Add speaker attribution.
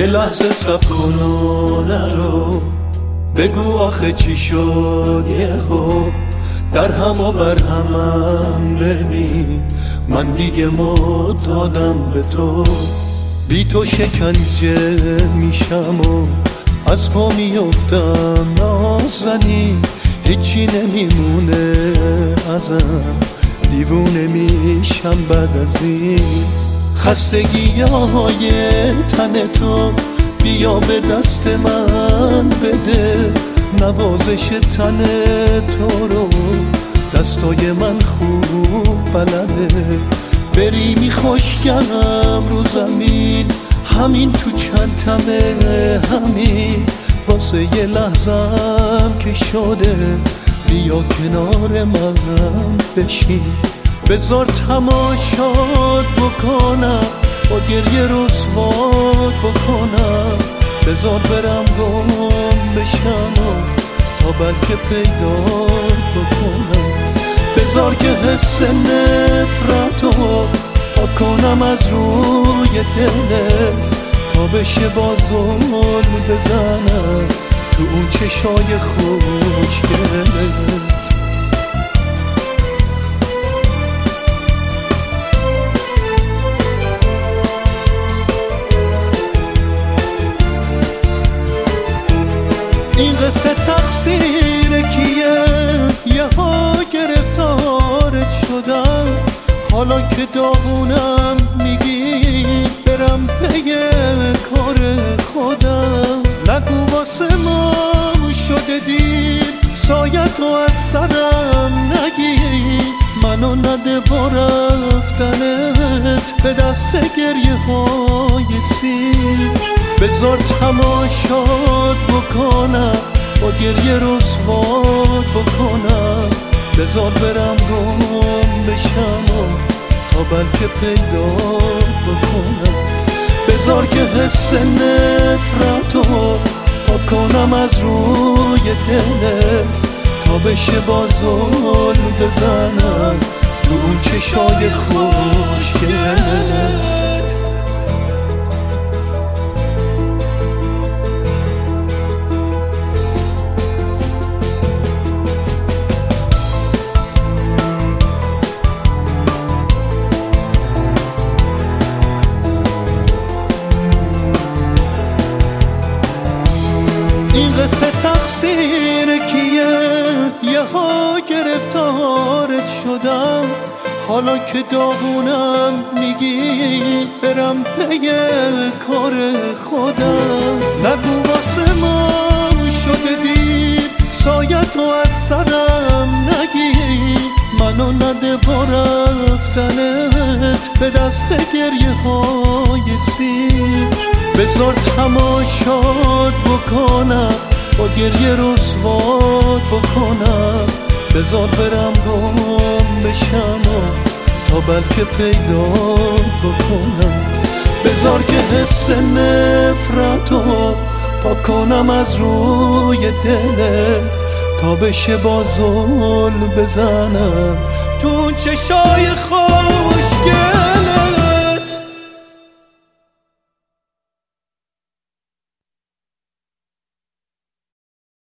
Speaker 1: یه لحظه صبر کن و نرو، بگو آخه چی شد یهو، در هم و بر همم ببین، من دیگه معتادم به تو. بی تو شکنجه میشم و از پا میافتم نازنین، هیچی نمیمونه ازم، دیوونه میشم بعد از این. خستگی های تن تو بیا به دست من بده، نوازش تن تو رو دستای من خوب بلده. بریمی خوشگم رو زمین، همین تو چندتمه، همین واسه یه لحظم که شده، بیا کنار من بشین. بذار تماشات بکنم، با گریه رسوات بکنم، بذار برم گم بشم تا بلکه پیدات بکنم. بذار که حس نفرتو پاک کنم از روی دله، تا بشه با ظلم بزنم تو اون چشای خوشگلت. این قصه تقصیر کیه؟ یه ها گرفتارت شدم، حالا که داغونم میگی برم پی کار خودم. نگو واسه ما شده دیر، سایتو از سرم نگیر، منو نده با رفتنت به دست گریه های سیر. بذار تماشات بکنم، با گریه رسوات بکنم، بذار برم گم بشم تا بلکه پیدات بکنم. بذار که حس نفرتو پاک کنم از روی دله، تا بشه با ظلم بزنم تو اون چشای خوشگلت. این قصه تقصیر کیه؟ یه ها گرفتارت شدم، حالا که داغونم میگی برم پی کار خودم. نگو واسه ما شده دیر، سایتو از سرم نگیر، منو نده با رفتنت به دست گریه های سیر. بذار تماشات بکنم، با گریه رسوات بکنم، بذار برم گم بشم تا بلکه پیدات بکنم. بذار که حس نفرتو پاک کنم از روی دله، تا بشه با ظلم بزنم تو چشای خوشگل.